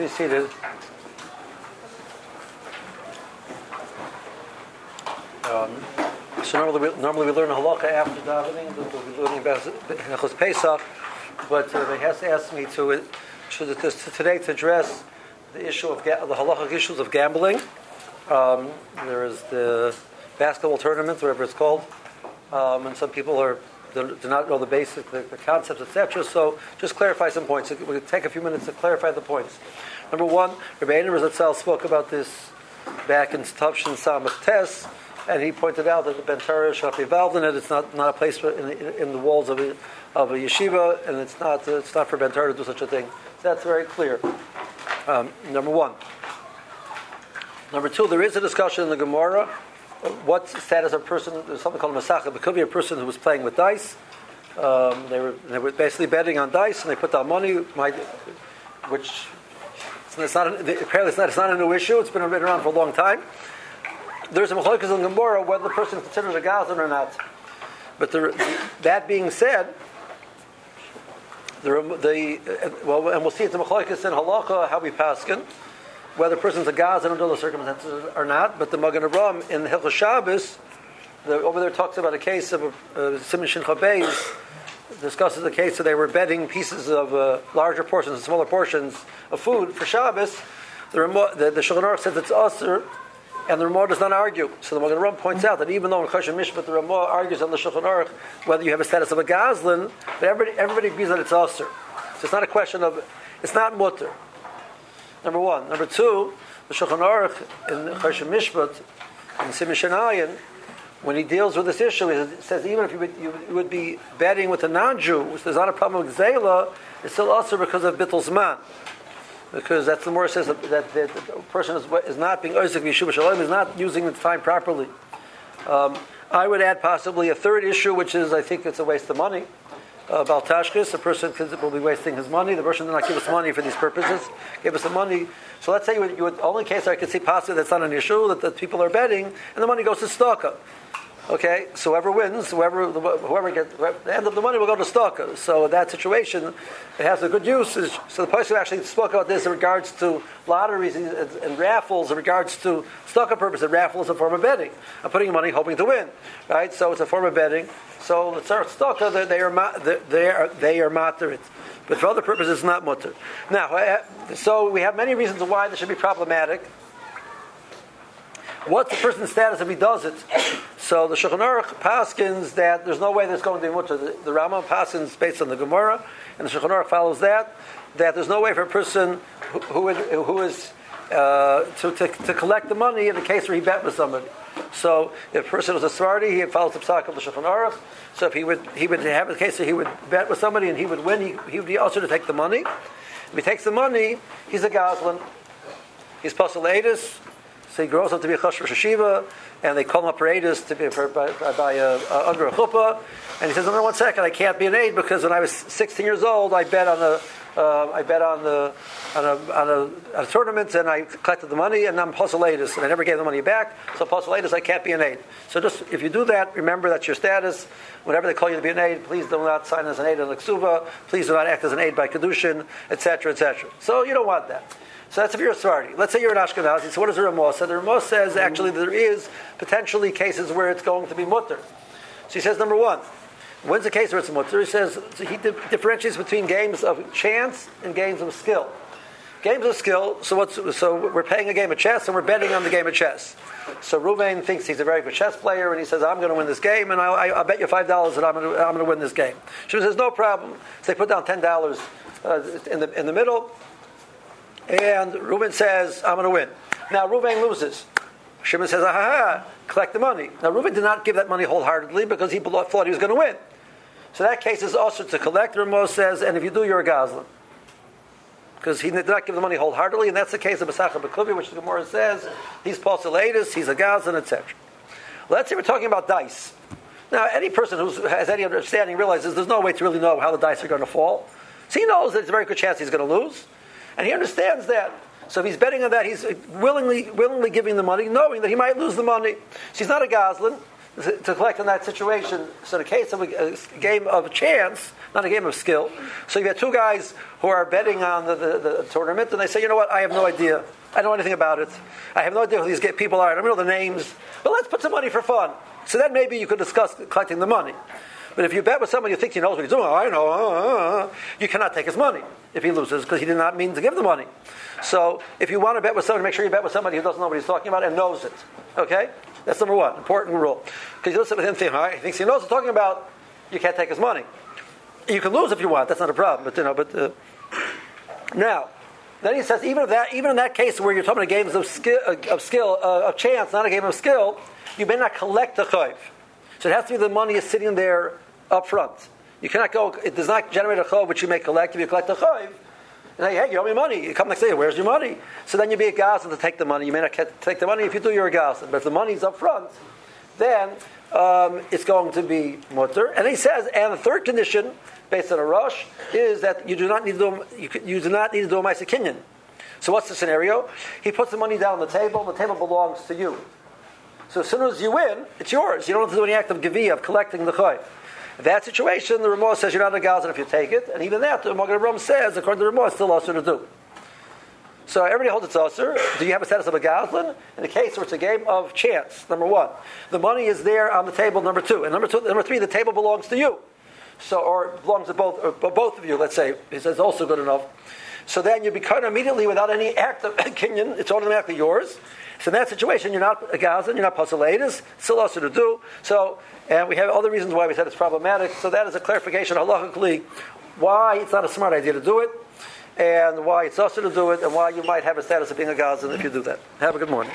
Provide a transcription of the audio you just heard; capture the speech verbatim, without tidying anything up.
seated. Um, so normally we, normally we learn halacha after davening. We'll be learning about Hilchos Pesach, but uh, they has asked me to, to, to today to address the issue of ga- the halachic issues of gambling. Um, there is the basketball tournament, whatever it's called, um, and some people are do, do not know the basic, the, the concepts, et cetera. So just clarify some points. We'll take a few minutes to clarify the points. Number one, Rabbi Einer Zatzal spoke about this back in Tavshin Samach Tes, and he pointed out that the Ben Torah should not be involved in it. It's not, not a place for, in, in, in the walls of a, of a yeshiva, and it's not uh, it's not for Ben Torah to do such a thing. So that's very clear. Um, number one. Number two, there is a discussion in the Gemara. What status of a person? There's something called a masachah. It could be a person who was playing with dice. Um, they were they were basically betting on dice, and they put down money, might, which it's not an, apparently it's not it's not a new issue. It's been around for a long time. There's a machlokes in Gemara whether the person is considered a gazlan or not. But the, that being said, the, the well, and we'll see it's a machlokes in halacha how we paskin, whether the person's a gazlan under the circumstances or not. But the Magen Avraham in the Hilchos Shabbos, the, over there talks about a case of a Siman Shincha Beis, discusses the case that they were betting pieces of uh, larger portions and smaller portions of food for Shabbos. The the, the Shulchan Aruch says it's usher. And the Ramah does not argue. So the Magen Avraham points out that even though in Choshen Mishpat the Ramah argues on the Shulchan Aruch whether you have a status of a gazlan, but everybody, everybody agrees that it's usher. So it's not a question of, it's not mutter. Number one. Number two, the Shulchan Aruch in Choshen Mishpat, in Siman Shenayin, when he deals with this issue, he says even if you would, you would be betting with a non-Jew, which there's not a problem with Gzela, it's still usher because of Bittul Zman. Because that's the more says that, that, that the person is, is not being Oisek Yeshuva Shalom, is not using the time properly. Um, I would add possibly a third issue, which is I think it's a waste of money. Uh, Baltashkis, a person will be wasting his money. The person did not give us money for these purposes. Give us the money. So let's say you would, you would only case I could see possibly that's not an issue, that the people are betting, and the money goes to Stalker. Okay, so whoever wins, whoever whoever gets the end of the money will go to Stalker. So in that situation, it has a good usage. So the person who actually spoke about this in regards to lotteries and, and raffles, in regards to Stalker purposes, raffle is a form of betting. I'm putting money hoping to win, right? So it's a form of betting. So the Stalker, they, they are they are they are moderate, but for other purposes, it's not mutter. Now, so we have many reasons why this should be problematic. What's the person's status if he does it? So the Shulchan Aruch paskins that there's no way there's going to be mutter. The, the Rambam paskins based on the Gemara, and the Shulchan Aruch follows that, that there's no way for a person who, who is, who is uh, to, to, to collect the money in the case where he bet with somebody. So if a person was a Svardi, he follows the psak of the Shulchan Aruch. So if he would he would have a case where he would bet with somebody and he would win, he, he would be also to take the money. If he takes the money, he's a Gazlan. He's Pasal Eidus. So he grows up to be a Chosh Rosh Hashiva, and they call him up for Eidus to be for, by, by a, uh, under a chuppah. And he says, "No, one second, I can't be an aid because when I was sixteen years old, I bet on a, uh, I bet on the, on a, on a, on a tournament, and I collected the money, and I'm Pasal Eidus, and I never gave the money back. So Pasal Eidus, I can't be an aid. So just if you do that, remember that's your status. Whenever they call you to be an aid, please do not sign as an aid on the ksuva. Please do not act as an aid by kedushin, et cetera, et cetera. So you don't want that." So that's if you're a Sephardi. Let's say you're an Ashkenazi. So what does the Ramah say? The Ramah says actually there is potentially cases where it's going to be mutter. So he says number one, when's the case where it's mutter? He says so he di- differentiates between games of chance and games of skill. Games of skill. So what's so we're playing a game of chess and we're betting on the game of chess. So Ruvain thinks he's a very good chess player and he says I'm going to win this game and I, I, I'll bet you five dollars that I'm going to I'm going to win this game. Shimon says no problem. So they put down ten dollars uh, in the in the middle. And Reuben says, I'm going to win. Now, Reuben loses. Shimon says, ah, ha, ha, collect the money. Now, Reuben did not give that money wholeheartedly because he thought he was going to win. So that case is also to collect. Ramah says, and if you do, you're a Gazlan. Because he did not give the money wholeheartedly, and that's the case of Masachah B'Kuvi, which the Gemara says, he's Paul-Saladis, he's a Gazlan, et cetera. Let's say we're talking about dice. Now, any person who has any understanding realizes there's no way to really know how the dice are going to fall. So he knows that there's a very good chance he's going to lose. And he understands that. So if he's betting on that, he's willingly willingly giving the money, knowing that he might lose the money. So he's not a Gazlan. to collect in that situation. So in the case of a, a game of chance, not a game of skill. So you have two guys who are betting on the, the, the tournament, and they say, you know what, I have no idea. I don't know anything about it. I have no idea who these people are. I don't know the names. But let's put some money for fun. So then maybe you could discuss collecting the money. But if you bet with somebody who thinks he knows what he's doing, oh, I know, uh, uh, uh, you cannot take his money if he loses because he did not mean to give the money. So if you want to bet with somebody, make sure you bet with somebody who doesn't know what he's talking about and knows it. Okay? That's number one, important rule. Because you listen with him, think, all right, he thinks he knows what he's talking about, you can't take his money. You can lose if you want, that's not a problem. But you know, but uh, now, then he says, even if that, even in that case where you're talking about games of skill, of skill, uh, of chance, not a game of skill, you may not collect the chayv. So it has to be the money is sitting there up front. You cannot go. It does not generate a chayv which you may collect. If you collect the chayv, and say, hey, you owe me money. You come next day, where's your money? So then you'd be a gazan to take the money. You may not take the money if you do. You're a gazan. But if the money's up front, then um, it's going to be mutter. And he says, and the third condition, based on a rush, is that you do not need to do you, you do not need to do a ma'aseh kinyan. So what's the scenario? He puts the money down on the table. The table belongs to you. So as soon as you win, it's yours. You don't have to do any act of geviyah, of collecting the chayv. In that situation, the Ramah says you're not a gazan if you take it, and even that, the Magen Avraham says, according to the Ramah, it's still usher to do. So everybody holds it's usher. Do you have a status of a gazan? In the case where it's a game of chance, number one, the money is there on the table. Number two, and number two, number three, the table belongs to you. So, or belongs to both, or both of you. Let's say he says also good enough. So then you become immediately without any act of kinyan. It's automatically yours. So in that situation, you're not a gazan, you're not pasalatis, still also to do. So, and we have other reasons why we said it's problematic. So that is a clarification halachically why it's not a smart idea to do it, and why it's also to do it, and why you might have a status of being a gazan if you do that. Have a good morning.